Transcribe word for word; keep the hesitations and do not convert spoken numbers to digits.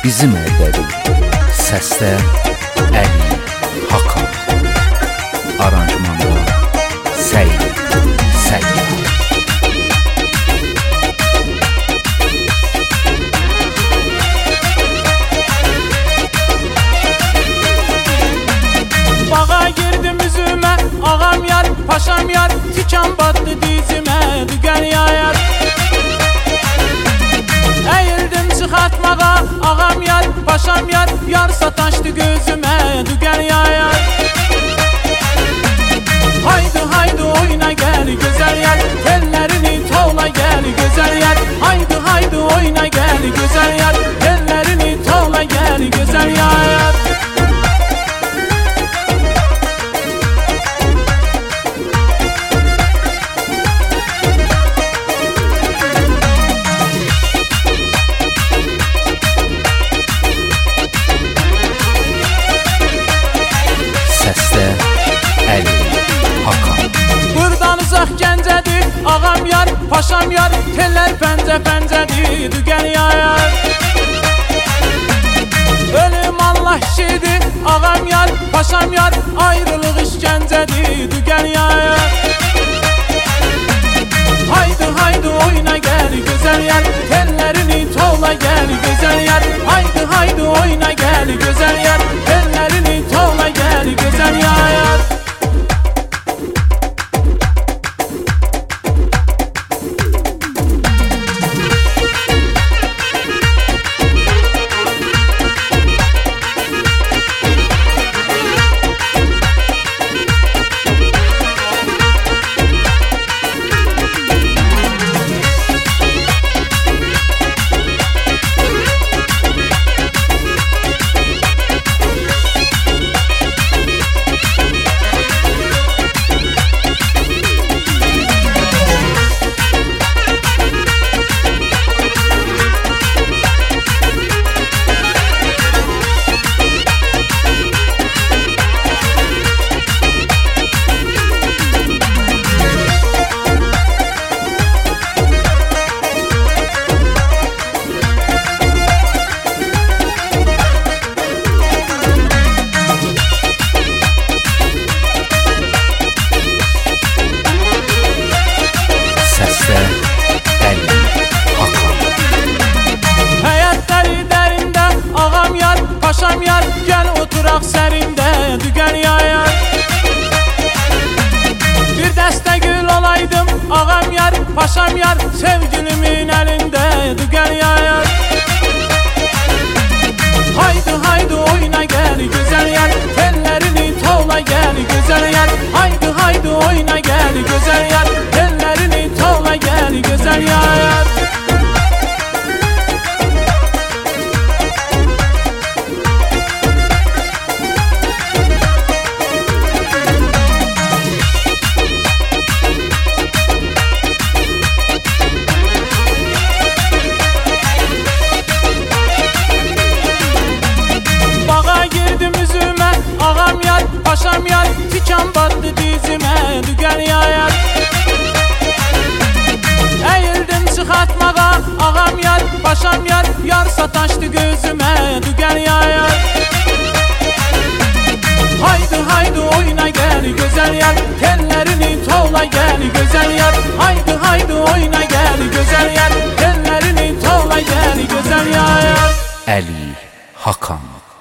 bizim əldədir. Səsdə Əli Hakan, aranjmanda Səyid Səyyar. Bağa girdim üzümə, ağam yar, paşam yar, tikan battı dizimə, dügər yayar. Əyildim çıxartmağa, ağam yar, paşam yar, yar sataşdı gözümə, dügər yayar. Haydi haydi oyna gəl, gözəl yar, tellərini tola gəl, gözəl yar. Haydi haydi oyna gəl, gözəl yar, tellərini tola gəl, gözəl yar. Səsdə Əli Hakan. Buradan uzaq Gəncədir, ağam yar, paşam yar, tellər pəncə pəncədir, dügər yayar. Ölüm Allah işidir, ağam yar, paşam yar, ayrılıq işgəncədir, dügər yayar. Haydi haydi oyna gəl, gözəl yar, tellərini tola gəl, gözəl yar. Haydi haydi oyna gəl, gözəl yar, tellərini tola gəl, gözəl yar. Səsdə Əli Hakan. Həyat dəri dərində, ağam yar, paşam yar, gəl oturaq sərində, dügər yayar. Bir dəstə gül olaydım, ağam yar, paşam yar, sevgilimin əlində, dügər yayar. Haydi haydi oyna gəl, gözəl yar, tellərini tola gəl, gözəl yar. Haydi haydi oyna gəl, gözəl yar, tellərini tola gəl, gözəl yar. Bağa girdim üzümə, ağam yar, paşam yar, tikan battı dizimə, dügər yayar. Əyildim çıxartmağa, ağam yar, paşam yar, yar sataşdı gözümə, dügər yayar. Haydi haydi oyna gəl, gözəl yar, tellərini tola gəl, gözəl yar. Haydi haydi oyna gəl, gözəl yar, tellərini tola gəl, gözəl yar. Əli Hakan.